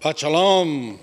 Shalom.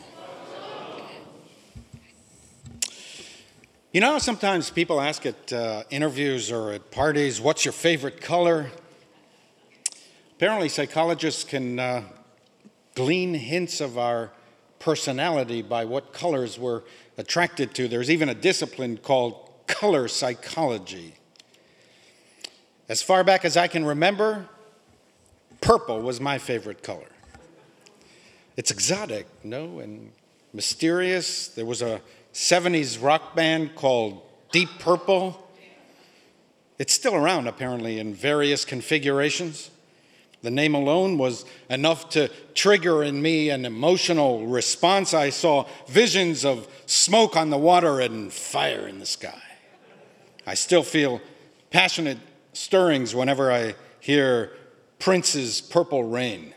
You know, sometimes people ask at interviews or at parties, what's your favorite color? Apparently, psychologists can glean hints of our personality by what colors we're attracted to. There's even a discipline called color psychology. As far back as I can remember, purple was my favorite color. It's exotic, no, and mysterious. There was a 70s rock band called Deep Purple. It's still around, apparently, in various configurations. The name alone was enough to trigger in me an emotional response. I saw visions of smoke on the water and fire in the sky. I still feel passionate stirrings whenever I hear Prince's Purple Rain.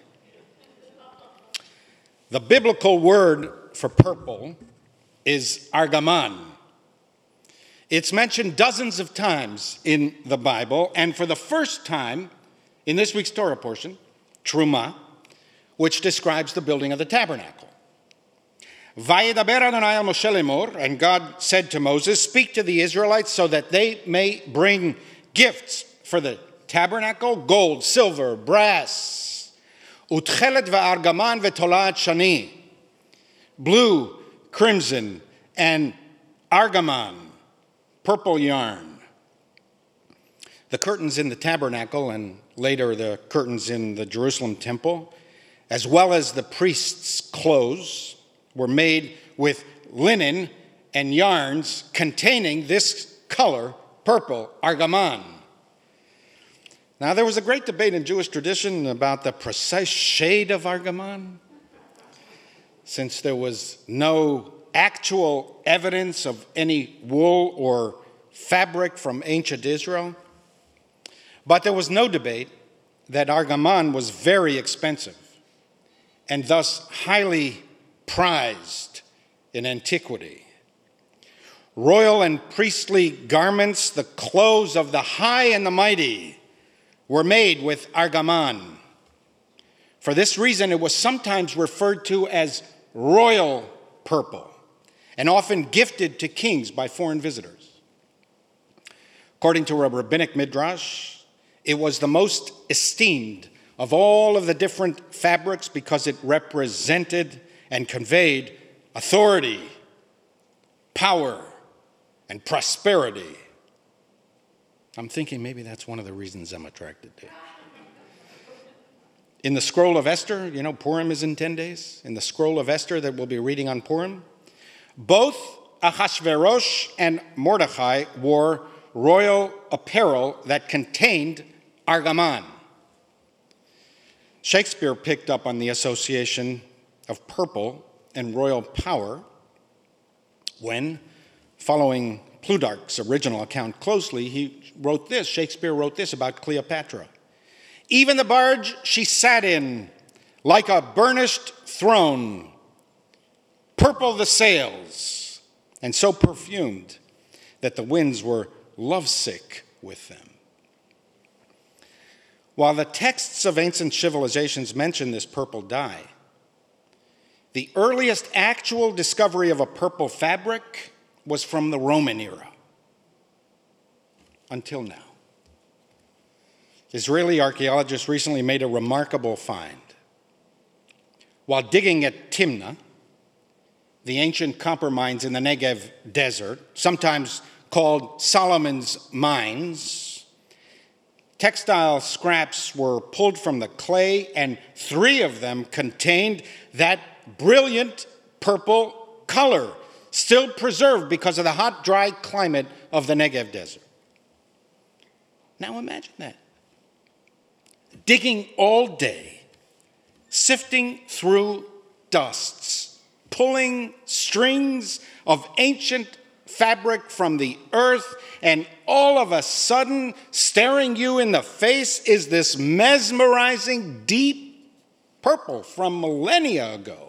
The biblical word for purple is argaman. It's mentioned dozens of times in the Bible, and for the first time in this week's Torah portion, Truma, which describes the building of the tabernacle. Vayedaber Adonai el Moshe lemor, and God said to Moses, speak to the Israelites so that they may bring gifts for the tabernacle, gold, silver, brass, utchelet va'argaman v'tolaat shani, blue, crimson, and argaman, purple yarn. The curtains in the tabernacle and later the curtains in the Jerusalem temple, as well as the priest's clothes, were made with linen and yarns containing this color, purple, argaman. Now, there was a great debate in Jewish tradition about the precise shade of argaman, since there was no actual evidence of any wool or fabric from ancient Israel. But there was no debate that argaman was very expensive and thus highly prized in antiquity. Royal and priestly garments, the clothes of the high and the mighty, were made with argaman. For this reason, it was sometimes referred to as royal purple and often gifted to kings by foreign visitors. According to a rabbinic midrash, it was the most esteemed of all of the different fabrics because it represented and conveyed authority, power, and prosperity. I'm thinking maybe that's one of the reasons I'm attracted to it. In the scroll of Esther, you know, Purim is in 10 days. In the scroll of Esther that we'll be reading on Purim, both Ahasuerus and Mordecai wore royal apparel that contained argaman. Shakespeare picked up on the association of purple and royal power when, following Plutarch's original account closely, Shakespeare wrote this about Cleopatra. Even the barge she sat in, like a burnished throne, purple the sails, and so perfumed that the winds were lovesick with them. While the texts of ancient civilizations mention this purple dye, the earliest actual discovery of a purple fabric was from the Roman era, until now. Israeli archaeologists recently made a remarkable find. While digging at Timna, the ancient copper mines in the Negev desert, sometimes called Solomon's Mines, textile scraps were pulled from the clay, and 3 of them contained that brilliant purple color, still preserved because of the hot, dry climate of the Negev desert. Now imagine that. Digging all day, sifting through dusts, pulling strings of ancient fabric from the earth, and all of a sudden, staring you in the face is this mesmerizing deep purple from millennia ago.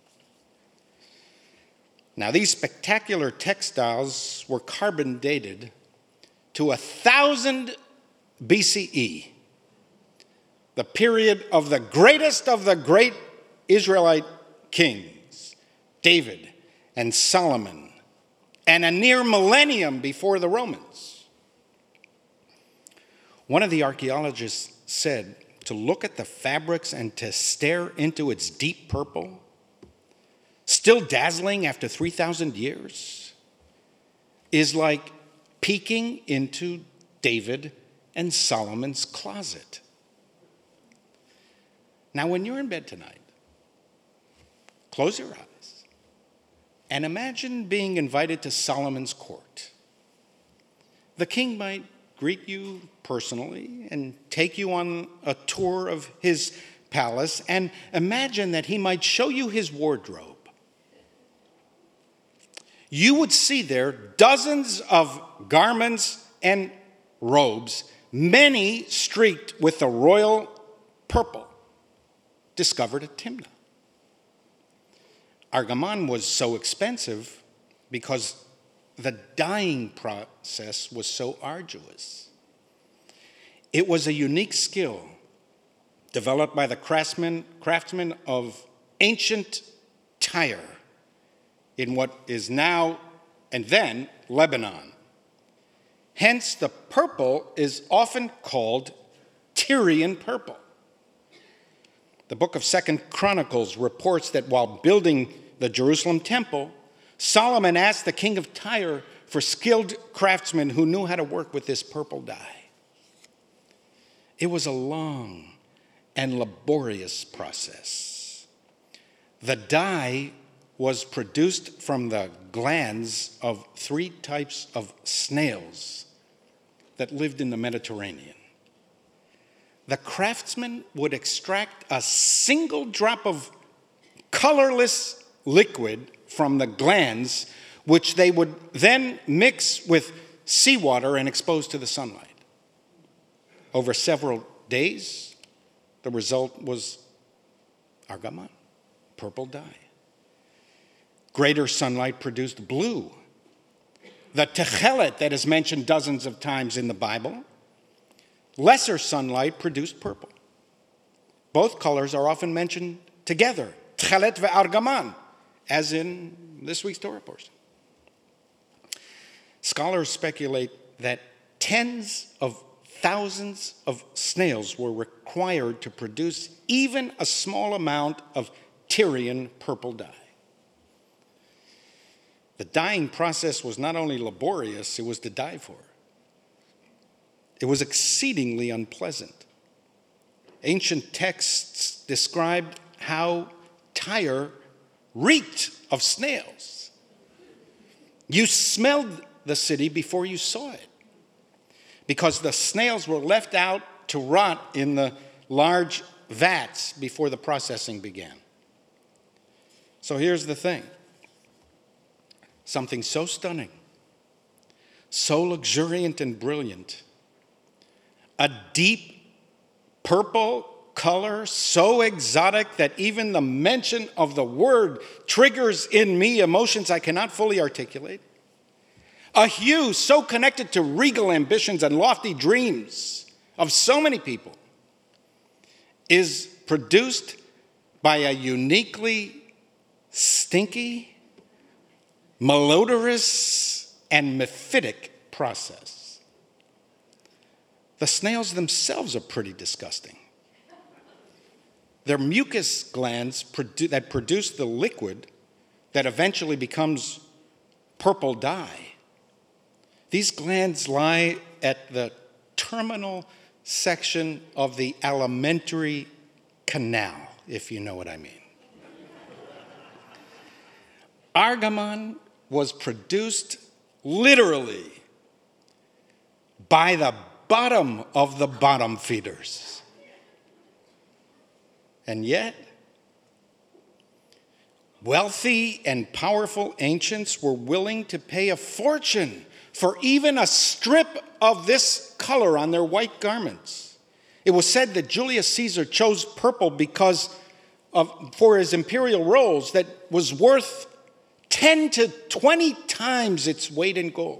Now, these spectacular textiles were carbon dated to 1000 BCE, the period of the greatest of the great Israelite kings, David and Solomon, and a near millennium before the Romans. One of the archaeologists said to look at the fabrics and to stare into its deep purple, still dazzling after 3,000 years, is like peeking into David and Solomon's closet. Now, when you're in bed tonight, close your eyes and imagine being invited to Solomon's court. The king might greet you personally and take you on a tour of his palace, and imagine that he might show you his wardrobe. You would see there dozens of garments and robes, many streaked with the royal purple, discovered at Timnah. Argaman was so expensive because the dyeing process was so arduous. It was a unique skill developed by the craftsmen of ancient Tyre in what is now and then Lebanon. Hence, the purple is often called Tyrian purple. The book of 2 Chronicles reports that while building the Jerusalem temple, Solomon asked the king of Tyre for skilled craftsmen who knew how to work with this purple dye. It was a long and laborious process. The dye was produced from the glands of 3 types of snails that lived in the Mediterranean. The craftsman would extract a single drop of colorless liquid from the glands, which they would then mix with seawater and expose to the sunlight. Over several days, the result was argaman, purple dye. Greater sunlight produced blue. The techelet that is mentioned dozens of times in the Bible, lesser sunlight produced purple. Both colors are often mentioned together, techelet ve'argaman, as in this week's Torah portion. Scholars speculate that tens of thousands of snails were required to produce even a small amount of Tyrian purple dye. The dyeing process was not only laborious, it was to die for. It was exceedingly unpleasant. Ancient texts described how Tyre reeked of snails. You smelled the city before you saw it, because the snails were left out to rot in the large vats before the processing began. So here's the thing. Something so stunning, so luxuriant and brilliant, a deep purple color so exotic that even the mention of the word triggers in me emotions I cannot fully articulate. A hue so connected to regal ambitions and lofty dreams of so many people is produced by a uniquely stinky, malodorous, and mephitic process. The snails themselves are pretty disgusting. Their mucus glands that produce the liquid that eventually becomes purple dye. These glands lie at the terminal section of the alimentary canal, if you know what I mean. Argaman was produced literally by the bottom of the bottom feeders. And yet, wealthy and powerful ancients were willing to pay a fortune for even a strip of this color on their white garments. It was said that Julius Caesar chose purple for his imperial robes that was worth 10 to 20 times its weight in gold.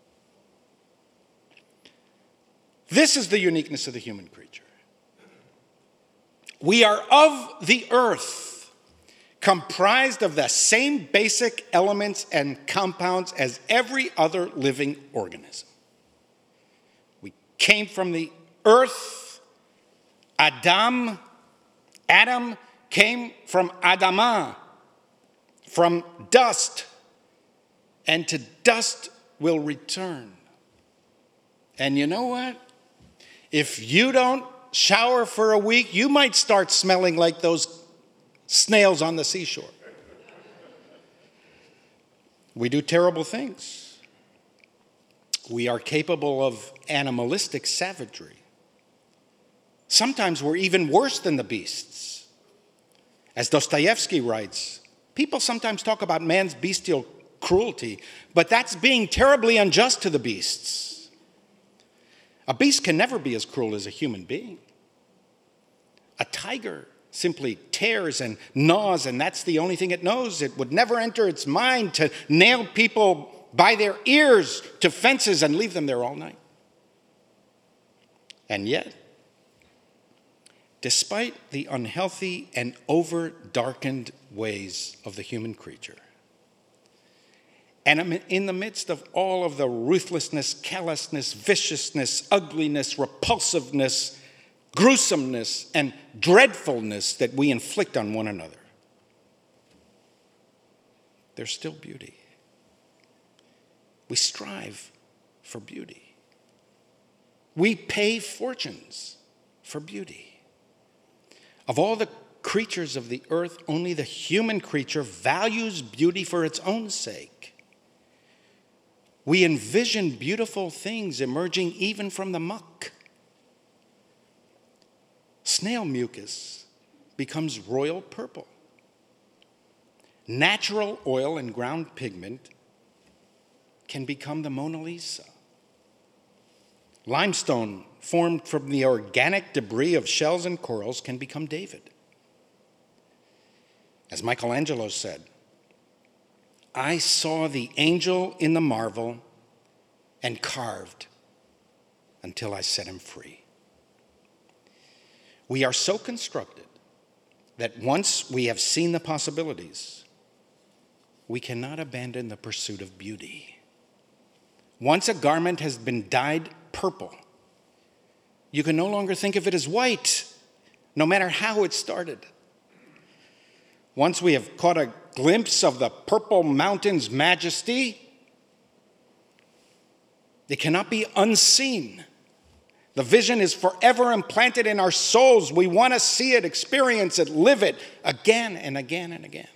This is the uniqueness of the human creature. We are of the earth, comprised of the same basic elements and compounds as every other living organism. We came from the earth. Adam came from Adamah, from dust, and to dust will return. And you know what? If you don't shower for a week, you might start smelling like those snails on the seashore. We do terrible things. We are capable of animalistic savagery. Sometimes we're even worse than the beasts. As Dostoevsky writes, people sometimes talk about man's bestial cruelty, but that's being terribly unjust to the beasts. A beast can never be as cruel as a human being. A tiger simply tears and gnaws, and that's the only thing it knows. It would never enter its mind to nail people by their ears to fences and leave them there all night. And yet, despite the unhealthy and over-darkened ways of the human creature, and in the midst of all of the ruthlessness, callousness, viciousness, ugliness, repulsiveness, gruesomeness, and dreadfulness that we inflict on one another, there's still beauty. We strive for beauty. We pay fortunes for beauty. Of all the creatures of the earth, only the human creature values beauty for its own sake. We envision beautiful things emerging even from the muck. Snail mucus becomes royal purple. Natural oil and ground pigment can become the Mona Lisa. Limestone formed from the organic debris of shells and corals can become David. As Michelangelo said, I saw the angel in the marvel and carved until I set him free. We are so constructed that once we have seen the possibilities, we cannot abandon the pursuit of beauty. Once a garment has been dyed purple, you can no longer think of it as white, no matter how it started. Once we have caught a glimpse of the Purple Mountain's majesty, it cannot be unseen. The vision is forever implanted in our souls. We want to see it, experience it, live it again and again and again.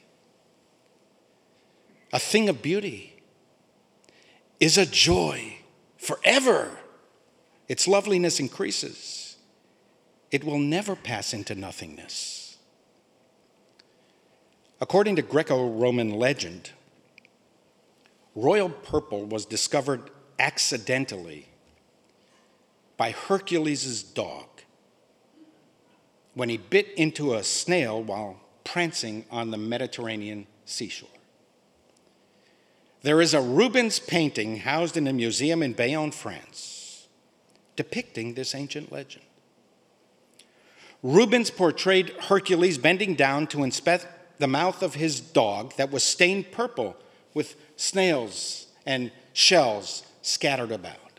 A thing of beauty is a joy forever. Its loveliness increases. It will never pass into nothingness. According to Greco-Roman legend, royal purple was discovered accidentally by Hercules' dog when he bit into a snail while prancing on the Mediterranean seashore. There is a Rubens painting housed in a museum in Bayonne, France, depicting this ancient legend. Rubens portrayed Hercules bending down to inspect the mouth of his dog that was stained purple with snails and shells scattered about.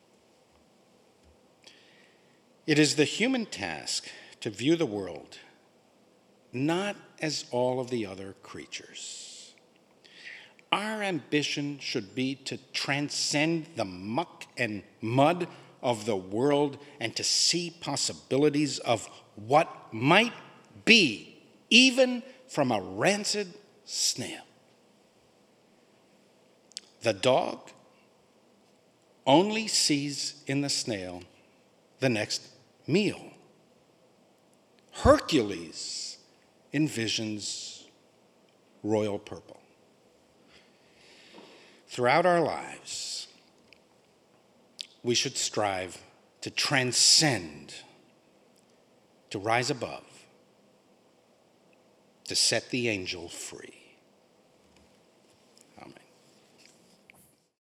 It is the human task to view the world not as all of the other creatures. Our ambition should be to transcend the muck and mud of the world and to see possibilities of what might be, even from a rancid snail. The dog only sees in the snail the next meal. Hercules envisions royal purple. Throughout our lives, we should strive to transcend, to rise above, to set the angel free.